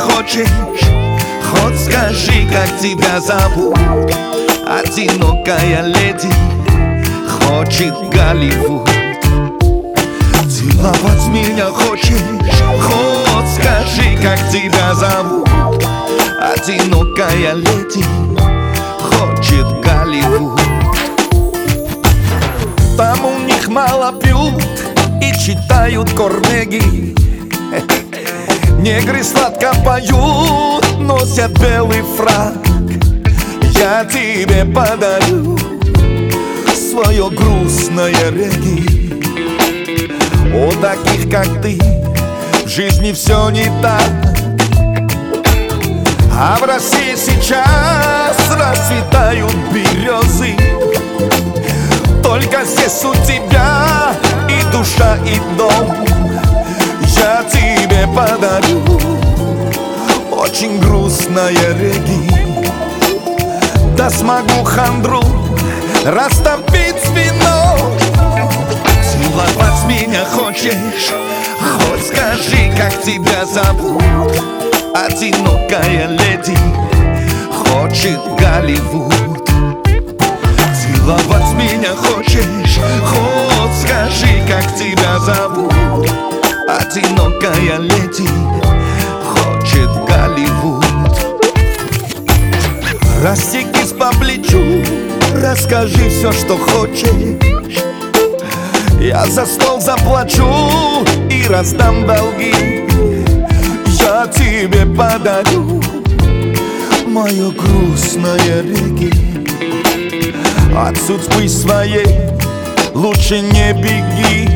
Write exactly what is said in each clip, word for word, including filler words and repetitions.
хочешь, хоть скажи, как тебя зовут. Одинокая леди хочет Голливуд. Целовать меня хочешь, хоть скажи, как тебя зовут. Одинокая леди хочет Голливуд. Там у них мало пьют и читают Корнеги. Негры сладко поют, носят белый фрак. Я тебе подарю свое грустное регги. У таких, как ты, в жизни все не так. А в России сейчас расцветают березы. Только здесь у тебя и душа, и дом. Я тебе подарю очень грустное регги. Да смогу хандру растопить вино. Целовать меня хочешь, хоть скажи, как тебя зовут. Одинокая леди хочет Голливуд. Целовать меня хочешь, хоть скажи, как тебя зовут. Одинокая леди хочет Голливуд. Растекись по плечу, расскажи все, что хочешь. Я за стол заплачу и раздам долги. Я тебе подарю мое грустное регги. От судьбы своей лучше не беги.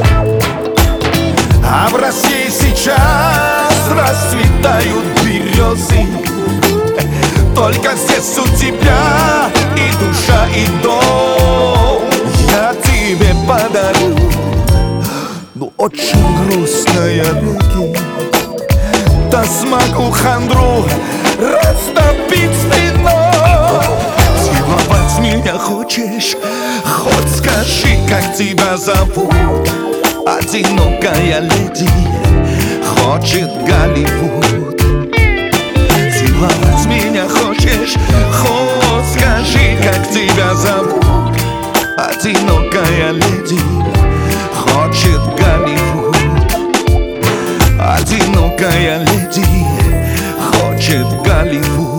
А в России сейчас расцветают березы. Только здесь у тебя и душа, и дом. Я тебе подарю, ну, очень грустное регги. Да смогу хандру растопить вино. Целовать меня хочешь, хоть скажи, как тебя зовут. Одинокая леди хочет Голливуд. Целовать меня хочешь, хоть скажи, как тебя зовут. Одинокая леди хочет Голливуд. Одинокая леди хочет Голливуд.